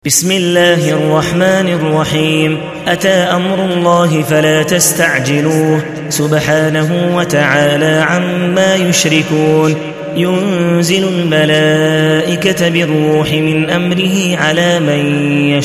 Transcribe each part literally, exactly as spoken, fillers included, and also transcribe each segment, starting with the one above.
بسم الله الرحمن الرحيم. أتى أمر الله فلا تستعجلوه سبحانه وتعالى عما يشركون. ينزل الملائكة بالروح من أمره على من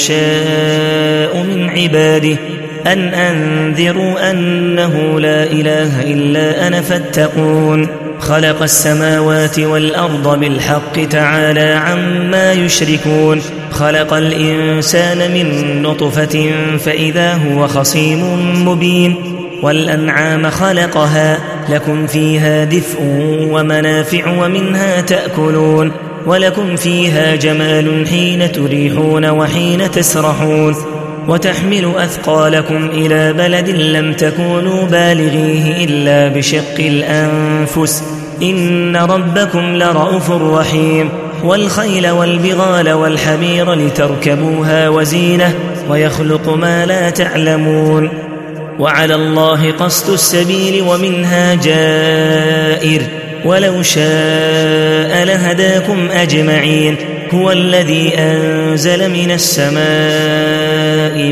يشاء من عباده أن أنذروا أنه لا إله إلا أنا فاتقون. خلق السماوات والأرض بالحق تعالى عما يشركون. خلق الإنسان من نطفة فإذا هو خصيم مبين. والأنعام خلقها لكم فيها دفء ومنافع ومنها تأكلون ولكم فيها جمال حين تريحون وحين تسرحون. وتحمل أثقالكم إلى بلد لم تكونوا بالغيه إلا بشق الأنفس إن ربكم لرءوف رحيم. والخيل والبغال والحمير لتركبوها وزينة ويخلق ما لا تعلمون. وعلى الله قصد السبيل ومنها جائر ولو شاء لهداكم أجمعين. هو الذي أنزل من السماء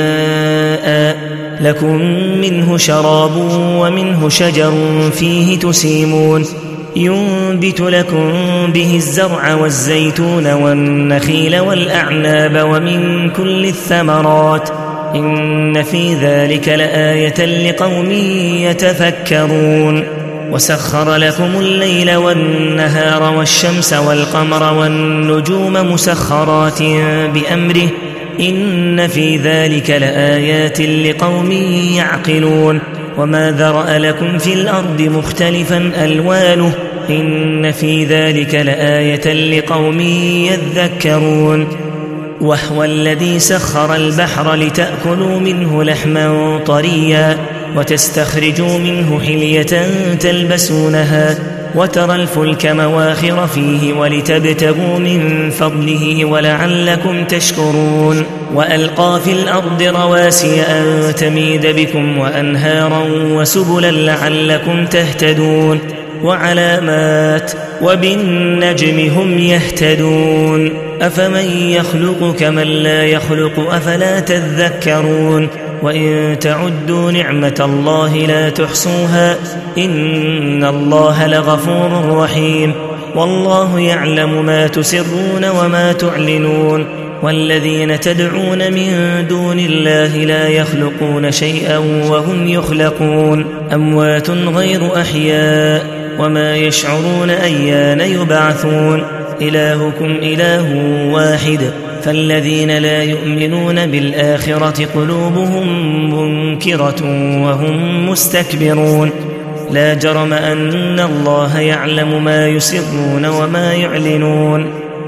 ماء لكم منه شراب ومنه شجر فيه تسيمون. ينبت لكم به الزرع والزيتون والنخيل والأعناب ومن كل الثمرات إن في ذلك لآية لقوم يتفكرون. وسخر لكم الليل والنهار والشمس والقمر والنجوم مسخرات بأمره إن في ذلك لآيات لقوم يعقلون. وما ذرأ لكم في الأرض مختلفا ألوانه إن في ذلك لآية لقوم يذكرون. وهو الذي سخر البحر لتأكلوا منه لحما طريا وتستخرجوا منه حلية تلبسونها وترى الفلك مواخر فيه ولتبتغوا من فضله ولعلكم تشكرون. وألقى في الأرض رواسي أن تميد بكم وأنهارا وسبلا لعلكم تهتدون. وعلامات وبالنجم هم يهتدون. أفمن يخلق كمن لا يخلق أفلا تذكرون. وإن تعدوا نعمة الله لا تحصوها إن الله لغفور رحيم. والله يعلم ما تسرون وما تعلنون. والذين تدعون من دون الله لا يخلقون شيئا وهم يخلقون أموات غير أحياء وما يشعرون أيان يبعثون. إلهكم إله واحد فالذين لا يؤمنون بالآخرة قلوبهم منكرة وهم مستكبرون. لا جرم أن الله يعلم ما يسرون وما يعلنون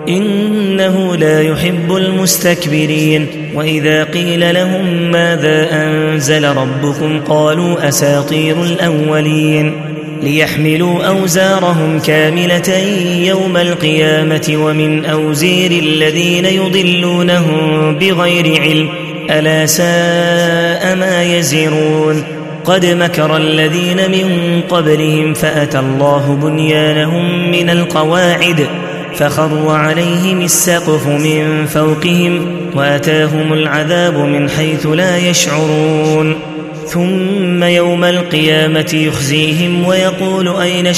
إنه لا يحب المستكبرين. وإذا قيل لهم ماذا أنزل ربكم قالوا أساطير الأولين. ليحملوا أوزارهم كاملة يوم القيامة ومن أوزير الذين يضلونهم بغير علم ألا ساء ما يزرون. قد مكر الذين من قبلهم فأتى الله بنيانهم من القواعد فخر عليهم السقف من فوقهم وأتاهم العذاب من حيث لا يشعرون. ثم يوم القيامة يخزيهم ويقول أين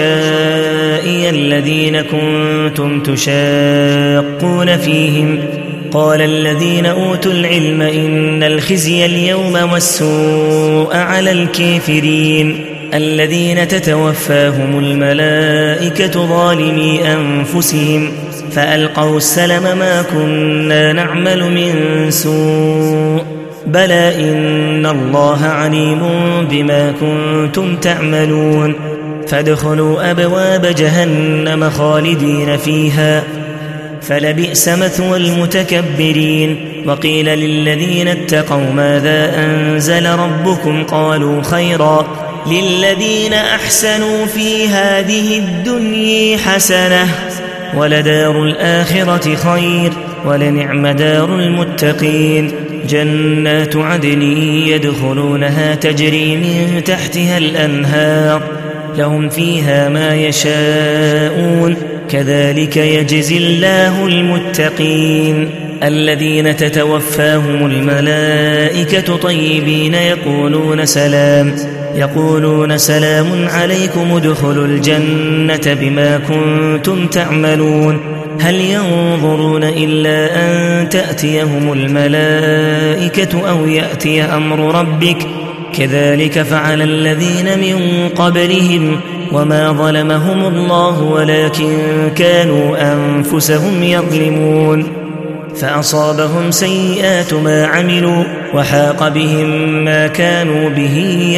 شركائي الذين كنتم تشاقون فيهم قال الذين أوتوا العلم إن الخزي اليوم والسوء على الكافرين الذين تتوفاهم الملائكة ظالمي أنفسهم فألقوا السلم ما كنا نعمل من سوء بلى إن الله عليم بما كنتم تعملون. فادخلوا أبواب جهنم خالدين فيها فلبئس مثوى المتكبرين. وقيل للذين اتقوا ماذا أنزل ربكم قالوا خيرا للذين أحسنوا في هذه الدنيا حسنة ولدار الآخرة خير ولنعم دار المتقين. جنات عدن يدخلونها تجري من تحتها الأنهار لهم فيها ما يشاءون كذلك يجزي الله المتقين. الذين تتوفاهم الملائكة طيبين يقولون سلام يقولون سلام عليكم ادخلوا الجنة بما كنتم تعملون هل ينظرون إلا أن تأتيهم الملائكة أو يأتي أمر ربك كذلك فعل الذين من قبلهم وما ظلمهم الله ولكن كانوا أنفسهم يظلمون فأصابهم سيئات ما عملوا وحاق بهم ما كانوا به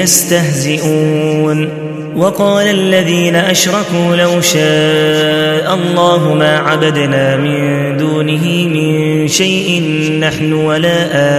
يستهزئون وقال الذين أشركوا لو شاء الله ما عبدنا من دونه من شيء نحن ولا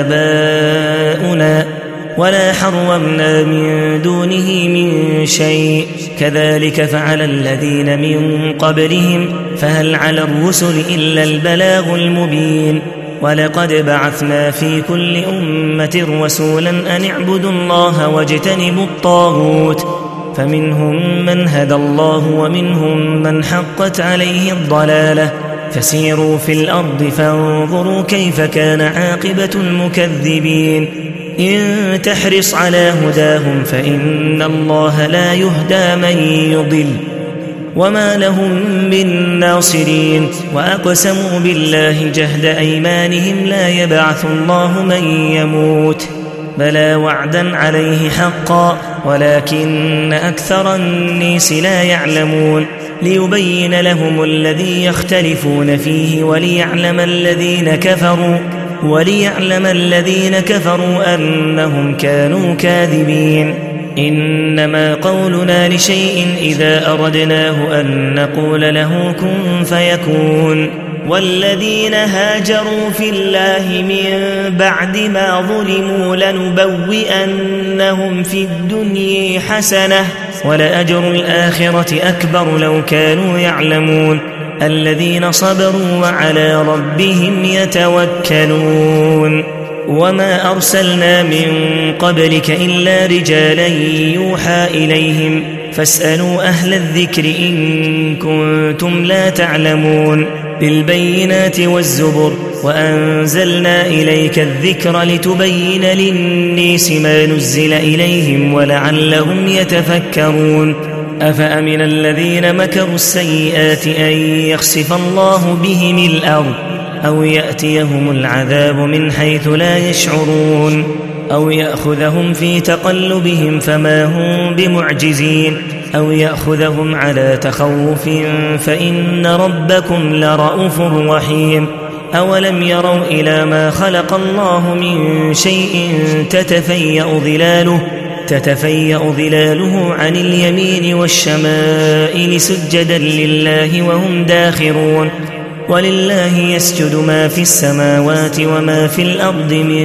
آباؤنا ولا حرمنا من دونه من شيء كذلك فعل الذين من قبلهم فهل على الرسل إلا البلاغ المبين ولقد بعثنا في كل أمة رسولا أن اعبدوا الله واجتنبوا الطاغوت فمنهم من هدى الله ومنهم من حقت عليه الضلالة فسيروا في الأرض فانظروا كيف كان عاقبة المكذبين إن تحرص على هداهم فإن الله لا يهدى من يضل وما لهم من ناصرين وأقسموا بالله جهد أيمانهم لا يبعث الله من يموت بلى وعدا عليه حقا ولكن أكثر الناس لا يعلمون ليبين لهم الذي يختلفون فيه وليعلم الذين كفروا وليعلم الذين كفروا أنهم كانوا كاذبين إنما قولنا لشيء إذا أردناه أن نقول له كن فيكون والذين هاجروا في الله من بعد ما ظلموا لنبوئنهم في الدنيا حسنة ولأجر الآخرة أكبر لو كانوا يعلمون الذين صبروا وعلى ربهم يتوكلون وما أرسلنا من قبلك إلا رجالا يوحى إليهم فاسألوا أهل الذكر إن كنتم لا تعلمون بالبينات والزبر وأنزلنا إليك الذكر لتبين للناس ما نزل إليهم ولعلهم يتفكرون أفأمن الذين مكروا السيئات أن يخسف الله بهم الأرض أو يأتيهم العذاب من حيث لا يشعرون أو يأخذهم في تقلبهم فما هم بمعجزين أو يأخذهم على تخوف فإن ربكم لرؤوف رحيم أولم يروا إلى ما خلق الله من شيء تتفيأ ظلاله تتفيأ ظلاله عن اليمين والشمائل سجدا لله وهم داخرون ولله يسجد ما في السماوات وما في الأرض من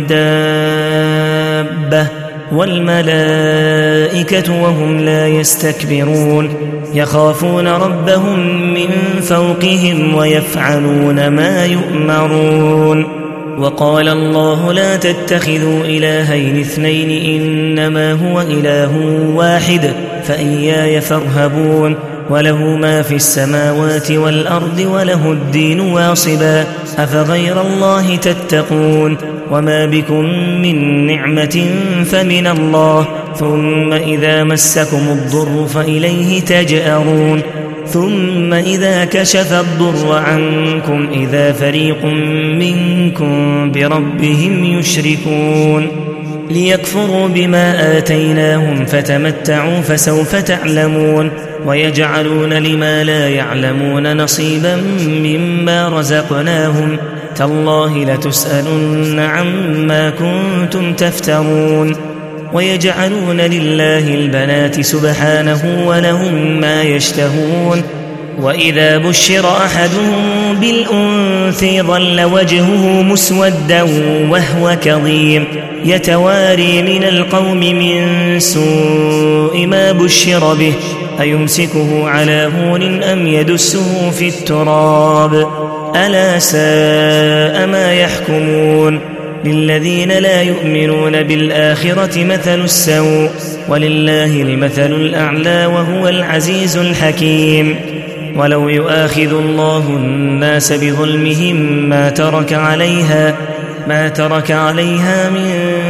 دابة والملائكة وهم لا يستكبرون يخافون ربهم من فوقهم ويفعلون ما يؤمرون وقال الله لا تتخذوا إلهين اثنين إنما هو إله واحد فإياي فارهبون وله ما في السماوات والأرض وله الدين واصبا أفغير الله تتقون وما بكم من نعمة فمن الله ثم إذا مسكم الضر فإليه تجأرون ثم إذا كشف الضر عنكم إذا فريق منكم بربهم يشركون ليكفروا بما آتيناهم فتمتعوا فسوف تعلمون ويجعلون لما لا يعلمون نصيبا مما رزقناهم تالله لتسألن عما كنتم تفترون ويجعلون لله البنات سبحانه ولهم ما يشتهون وإذا بشر أحدهم بالأنثى ظل وجهه مسودا وهو كظيم يتواري من القوم من سوء ما بشر به أيمسكه على هون أم يدسه في التراب ألا ساء ما يحكمون للذين لا يؤمنون بالآخرة مثل السوء ولله المثل الأعلى وهو العزيز الحكيم ولو يؤاخذ الله الناس بظلمهم ما ترك عليها ما ترك عليها من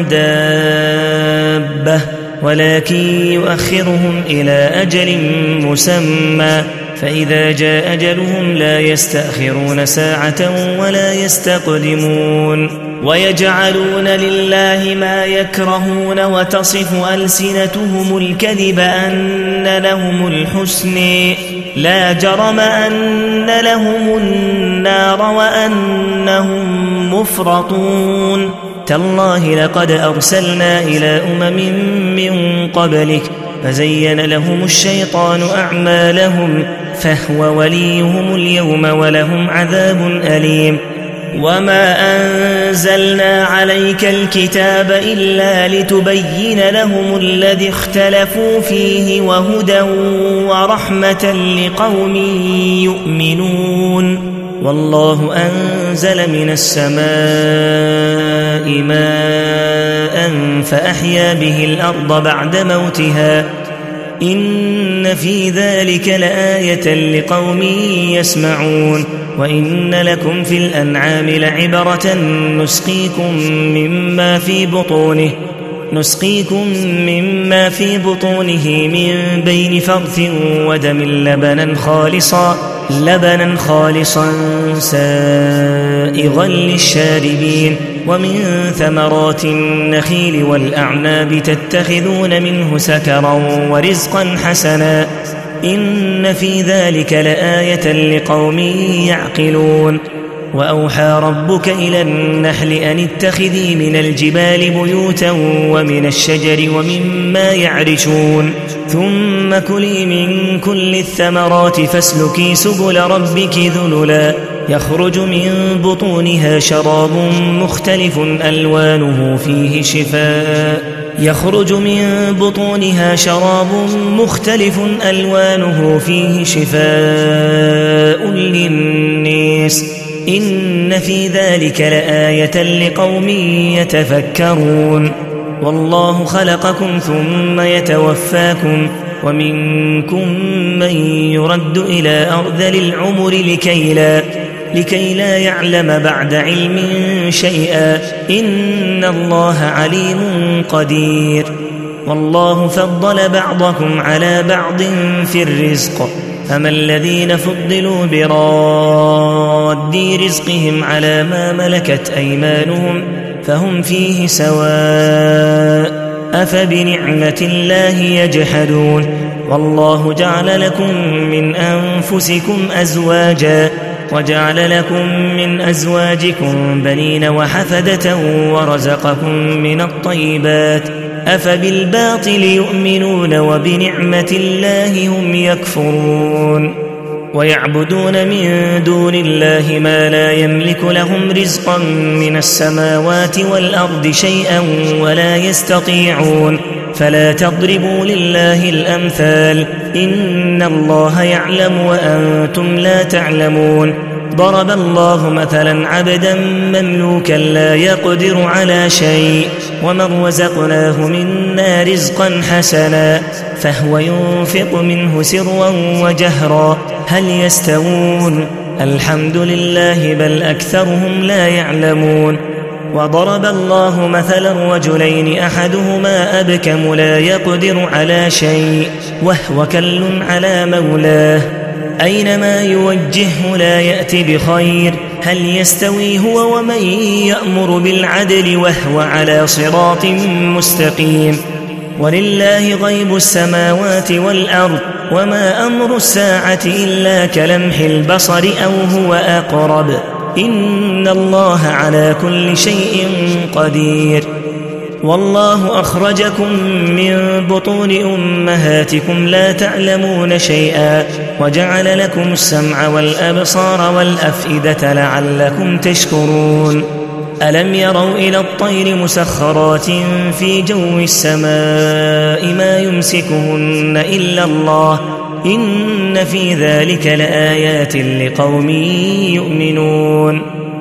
دابة ولكن يؤخرهم إلى أجل مسمى فإذا جاء أجلهم لا يستأخرون ساعة ولا يستقدمون ويجعلون لله ما يكرهون وتصف ألسنتهم الكذب أن لهم الحسن لا جرم أن لهم النار وأنهم مفرطون تالله لقد أرسلنا إلى أمم من قبلك فزين لهم الشيطان أعمالهم فهو وليهم اليوم ولهم عذاب أليم وما أنزلنا عليك الكتاب إلا لتبين لهم الذي اختلفوا فيه وهدى ورحمة لقوم يؤمنون والله أنزل من السماء ماء فأحيا به الأرض بعد موتها إن في ذلك لآية لقوم يسمعون وإن لكم في الأنعام لعبرة نسقيكم مما في بطونه نسقيكم مما في بطونه من بين فرث ودم لبنا خالصا لبنا خالصا سائغا للشاربين ومن ثمرات النخيل والأعناب تتخذون منه سكرا ورزقا حسنا إن في ذلك لآية لقوم يعقلون وأوحى ربك إلى النحل أن اتخذي من الجبال بيوتا ومن الشجر ومما يعرشون ثم كلي من كل الثمرات فاسلكي سبل ربك ذللا يخرج من بطونها شراب مختلف ألوانه فيه شفاء يخرج من بطونها شراب مختلف ألوانه فيه شفاء للناس إن في ذلك لآية لقوم يتفكرون والله خلقكم ثم يتوفاكم ومنكم من يرد إلى أرذل العمر لكي لا, لكي لا يعلم بعد علم شيئا إن الله عليم قدير والله فضل بعضكم على بعض في الرزق فما الذين فضلوا براد رزقهم على ما ملكت أيمانهم فهم فيه سواء أفبنعمة الله يجحدون والله جعل لكم من أنفسكم أزواجا وجعل لكم من أزواجكم بنين وحفدة ورزقكم من الطيبات أفبالباطل يؤمنون وبنعمة الله هم يكفرون ويعبدون من دون الله ما لا يملك لهم رزقا من السماوات والأرض شيئا ولا يستطيعون فلا تضربوا لله الأمثال إن الله يعلم وأنتم لا تعلمون ضرب الله مثلا عبدا مملوكا لا يقدر على شيء ومن رزقناه منا رزقا حسنا فهو ينفق منه سرا وجهرا هل يستوون الحمد لله بل أكثرهم لا يعلمون وضرب الله مثلا رجلين أحدهما أبكم لا يقدر على شيء وهو كل على مولاه أينما يوجهه لا يأتي بخير هل يستوي هو ومن يأمر بالعدل وهو على صراط مستقيم ولله غيب السماوات والأرض وما أمر الساعة إلا كلمح البصر أو هو أقرب إن الله على كل شيء قدير والله أخرجكم من بطون أمهاتكم لا تعلمون شيئا وجعل لكم السمع والأبصار والأفئدة لعلكم تشكرون ألم يروا إلى الطير مسخرات في جو السماء ما يمسكهن إلا الله إن في ذلك لآيات لقوم يؤمنون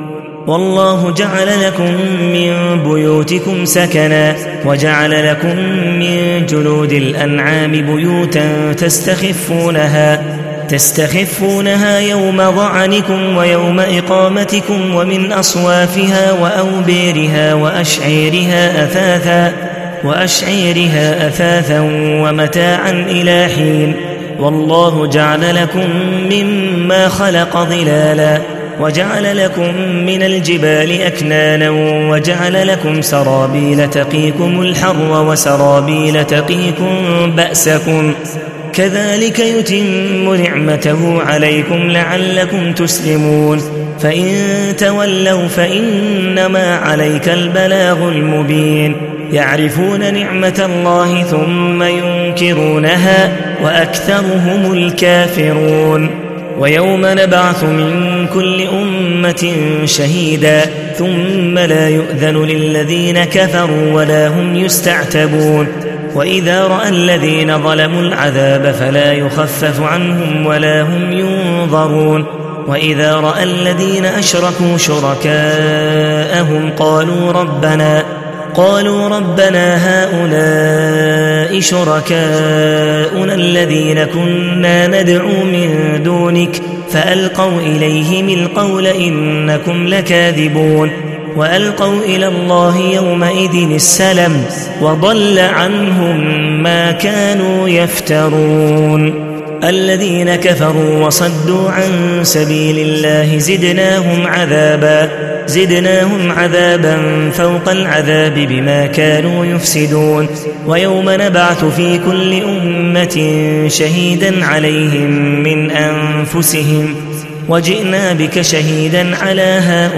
والله جعل لكم من بيوتكم سكنا وجعل لكم من جلود الأنعام بيوتا تستخفونها تستخفونها يوم ظعنكم ويوم إقامتكم ومن أصوافها وأوبيرها وأشعيرها أثاثا وأشعيرها أثاثا ومتاعا إلى حين والله جعل لكم مما خلق ظلالا وجعل لكم من الجبال أكنانا وجعل لكم سرابيل تقيكم الحر وسرابيل تقيكم بأسكم كذلك يتم نعمته عليكم لعلكم تسلمون فإن تولوا فإنما عليك البلاغ المبين يعرفون نعمة الله ثم ينكرونها وأكثرهم الكافرون ويوم نبعث من كل أمة شهيدا ثم لا يؤذن للذين كفروا ولا هم يستعتبون وإذا رأى الذين ظلموا العذاب فلا يخفف عنهم ولا هم ينظرون وإذا رأى الذين أشركوا شركاءهم قالوا ربنا قالوا ربنا هؤلاء شركاؤنا الذين كنا ندعو من دونك فألقوا إليهم القول إنكم لكاذبون وألقوا إلى الله يومئذ السلم وضل عنهم ما كانوا يفترون الذين كفروا وصدوا عن سبيل الله زدناهم عذابا زدناهم عذابا فوق العذاب بما كانوا يفسدون ويوم نبعث في كل أمة شهيدا عليهم من أنفسهم وجئنا بك شهيدا على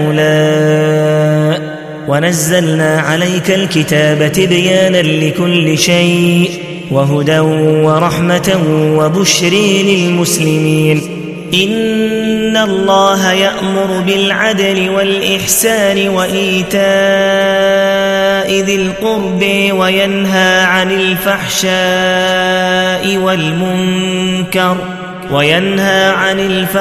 هؤلاء ونزلنا عليك الكتاب تبيانا لكل شيء وهدى ورحمة وبشرى للمسلمين إن الله يأمر بالعدل والإحسان وإيتاء ذي القرب وينهى عن الفحشاء والمنكر وينهى عن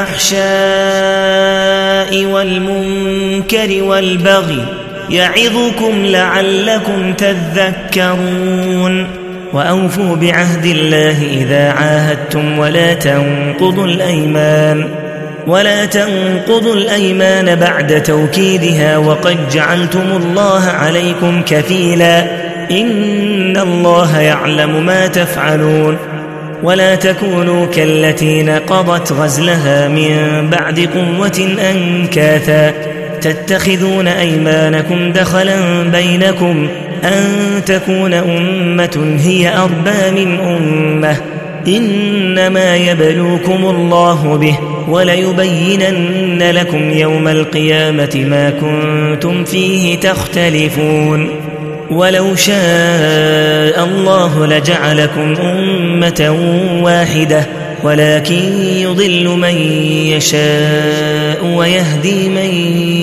الفحشاء والمنكر والبغي يعظكم لعلكم تذكرون وأوفوا بعهد الله إذا عاهدتم ولا تنقضوا الأيمان ولا تنقضوا الأيمان بعد توكيدها وقد جعلتم الله عليكم كفيلا إن الله يعلم ما تفعلون ولا تكونوا كالتي نقضت غزلها من بعد قوة أنكاثا تتخذون أيمانكم دخلا بينكم أن تكون أمة هي أربى من أمة إنما يبلوكم الله به وليبينن لكم يوم القيامة ما كنتم فيه تختلفون ولو شاء الله لجعلكم أمة واحدة ولكن يضل من يشاء ويهدي من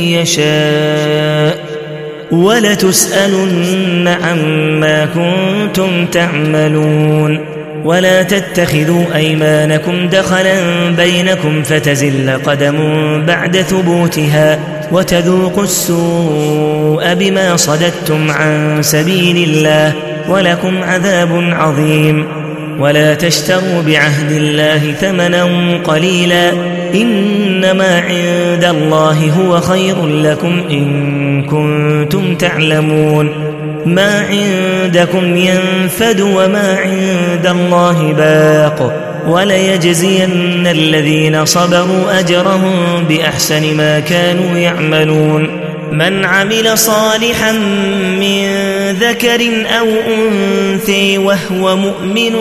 يشاء ولتسألن عما كنتم تعملون ولا تتخذوا أيمانكم دخلا بينكم فتزل قدم بعد ثبوتها وتذوقوا السوء بما صددتم عن سبيل الله ولكم عذاب عظيم ولا تشتروا بعهد الله ثمنا قليلا إنما عند الله هو خير لكم إن كنتم تعلمون ما عندكم ينفد وما عند الله باق وليجزين الذين صبروا أجرهم بأحسن ما كانوا يعملون من عمل صالحا من ذكر أو أنثى وهو مؤمن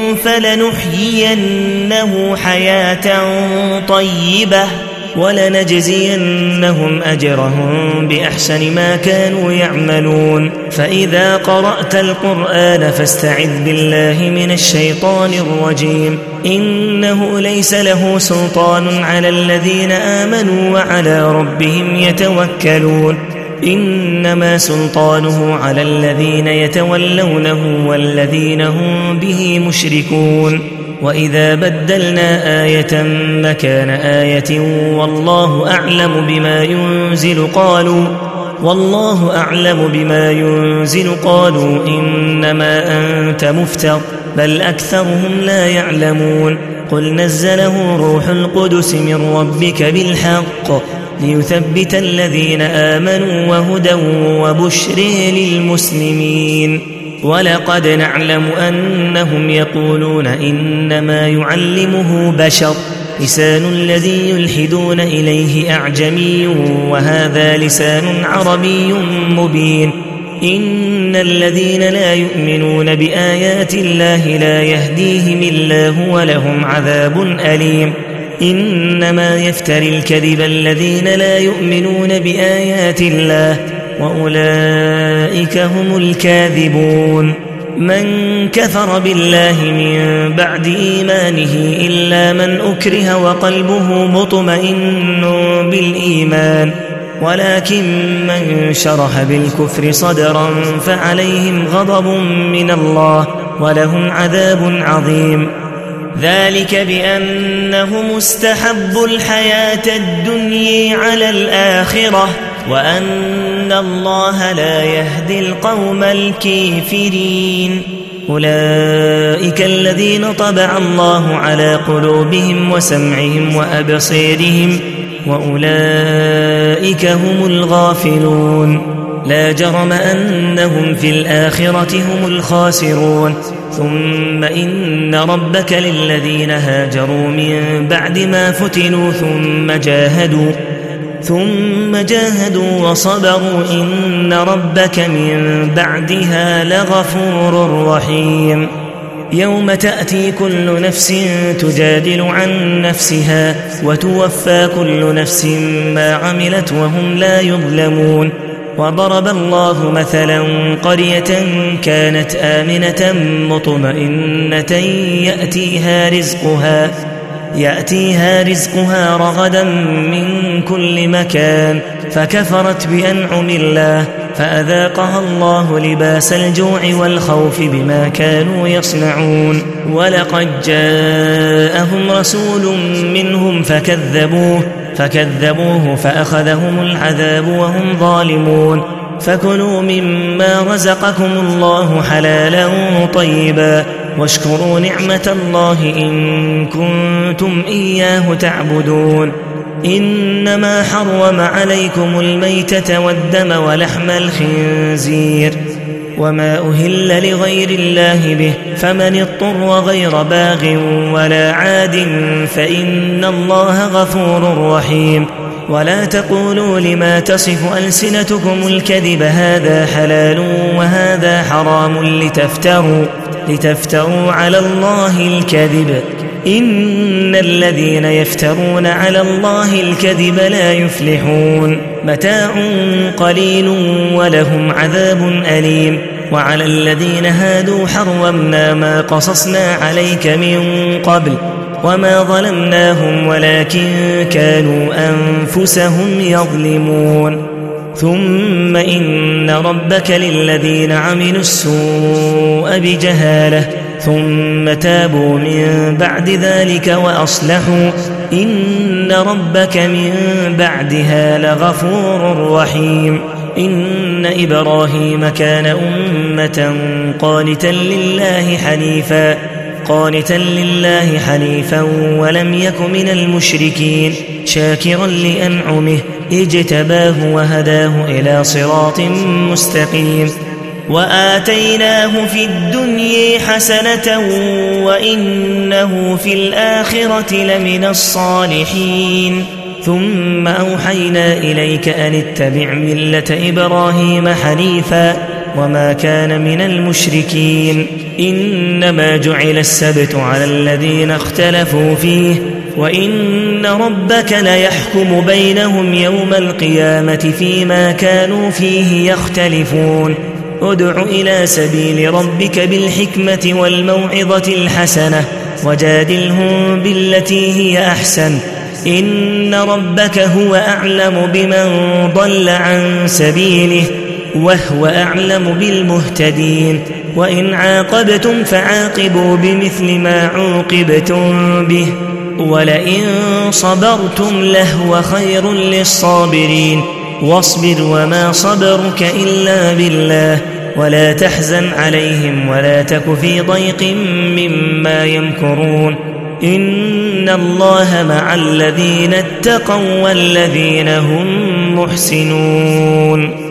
فلنحيينه حياة طيبة ولنجزينهم أجرهم بأحسن ما كانوا يعملون فإذا قرأت القرآن فاستعذ بالله من الشيطان الرجيم إنه ليس له سلطان على الذين آمنوا وعلى ربهم يتوكلون إنما سلطانه على الذين يتولونه والذين هم به مشركون وإذا بدلنا آية مكان آية والله أعلم بما ينزل قالوا والله أعلم بما ينزل قالوا إنما أنت مفتر بل أكثرهم لا يعلمون قل نزله روح القدس من ربك بالحق ليثبت الذين آمنوا وهدى وبشر للمسلمين ولقد نعلم أنهم يقولون إنما يعلمه بشر لسان الذي يلحدون إليه أعجمي وهذا لسان عربي مبين إن الذين لا يؤمنون بآيات الله لا يهديهم الله ولهم عذاب أليم إنما يفتري الكذب الذين لا يؤمنون بآيات الله وأولئك هم الكاذبون من كفر بالله من بعد إيمانه إلا من أكره وقلبه مطمئن بالإيمان ولكن من شرح بالكفر صدرا فعليهم غضب من الله ولهم عذاب عظيم ذلك بأنهم استحبوا الحياة الدنيا على الآخرة وأن الله لا يهدي القوم الكافرين أولئك الذين طبع الله على قلوبهم وسمعهم وأبصيرهم وأولئك هم الغافلون لا جرم أنهم في الآخرة هم الخاسرون ثم إن ربك للذين هاجروا من بعد ما فتنوا ثم جاهدوا ثم جاهدوا وصبروا إن ربك من بعدها لغفور رحيم يوم تأتي كل نفس تجادل عن نفسها وتوفى كل نفس ما عملت وهم لا يظلمون وضرب الله مثلا قرية كانت آمنة مطمئنة يأتيها رزقها يأتيها رزقها رغدا من كل مكان فكفرت بأنعم الله فأذاقها الله لباس الجوع والخوف بما كانوا يصنعون ولقد جاءهم رسول منهم فكذبوه فكذبوه فأخذهم العذاب وهم ظالمون فكلوا مما رزقكم الله حلالا طيبا واشكروا نعمة الله إن كنتم إياه تعبدون إنما حرم عليكم الميتة والدم ولحم الخنزير وما أهل لغير الله به فمن اضطر غير باغ ولا عاد فإن الله غفور رحيم ولا تقولوا لما تصف ألسنتكم الكذب هذا حلال وهذا حرام لتفتروا لتفتروا على الله الكذب إن الذين يفترون على الله الكذب لا يفلحون متاع قليل ولهم عذاب أليم وعلى الذين هادوا حرمنا ما قصصنا عليك من قبل وما ظلمناهم ولكن كانوا أنفسهم يظلمون ثم إن ربك للذين عملوا السوء بجهالة ثم تابوا من بعد ذلك وأصلحوا إن ربك من بعدها لغفور رحيم إن إبراهيم كان أمة قانتا لله حنيفا قانتا لله حنيفا ولم يك من المشركين شاكرا لأنعمه اجتباه وهداه إلى صراط مستقيم وآتيناه في الدنيا حسنة وإنه في الآخرة لمن الصالحين ثم أوحينا إليك أن اتبع ملة إبراهيم حنيفا وما كان من المشركين إنما جعل السبت على الذين اختلفوا فيه وإن ربك ليحكم بينهم يوم القيامة فيما كانوا فيه يختلفون ادع إلى سبيل ربك بالحكمة والموعظة الحسنة وجادلهم بالتي هي أحسن إن ربك هو أعلم بمن ضل عن سبيله وهو أعلم بالمهتدين وإن عاقبتم فعاقبوا بمثل ما عوقبتم به ولئن صبرتم لهو خير للصابرين واصبر وما صبرك إلا بالله ولا تحزن عليهم ولا تك في ضيق مما يمكرون إن الله مع الذين اتقوا والذين هم محسنون